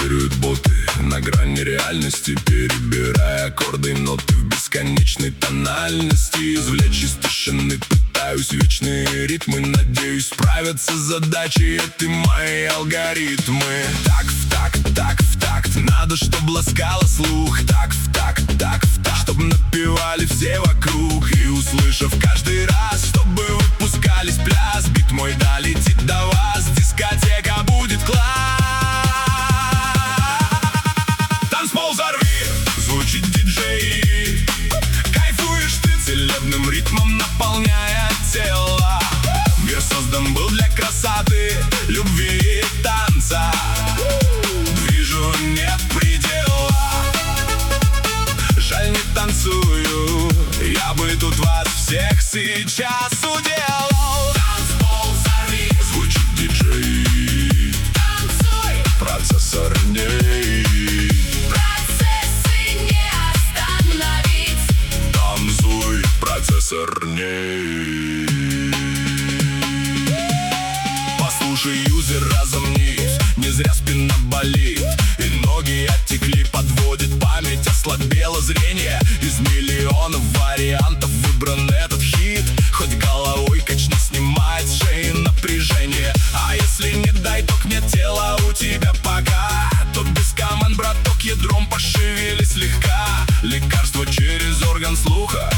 Генерируют боты на грани реальности, перебирая аккорды и ноты в бесконечной тональности. Извлечь из тишины пытаюсь вечные ритмы, надеюсь справятся с задачей эти мои алгоритмы. Так в такт, так в такт, надо, чтоб ласкало слух. Так в такт, так в такт, чтоб напевали все вокруг. И услышав каждый раз, чтобы выпускались пляс. Бит мой долетит до вас, дискотека будет класс. Танцпол взорви, звучит диджей. Кайфуешь ты целебным ритмом, наполняя тело. Мир создан был для красоты, любви и танца. Движу нет предела. Жаль, не танцую, я бы тут вас всех сейчас уделал. Танцпол взорви, звучит диджей. Танцуй, процессор ней. Процессы не остановить. Танцуй, процессор ней. Послушай, юзер, разомнись, не зря спина болит и ноги оттекли, подводит память, ослабело зрение. Из миллионов вариантов выбран этот хит. Хоть головой качни, снимает с шеи напряжение. А если не дай ток, нет тела у тебя пока, то без команд, браток, ядром пошевели слегка. Лекарство через орган слуха,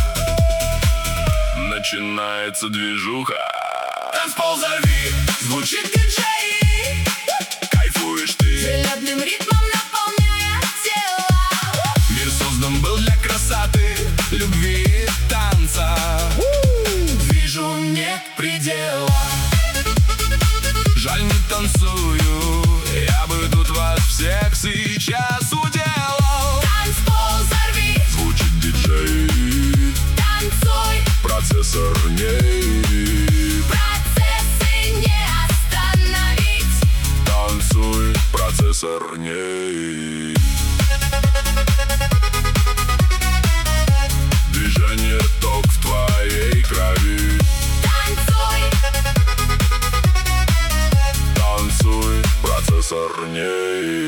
начинается движуха. Танцпол взорви, звучит диджей. Кайфуешь ты целебным ритмом, наполняя тело. Мир создан был для красоты, любви и танца. Движу нет предела. Жаль, не танцую, я бы тут вас всех сейчас уделал. Танцпол взорви, звучит диджей. танцуй, процессор ней. процессы не остановить. Танцуй, процессор ней. Движение ток в твоей крови. Танцуй, Танцуй, процессор ней.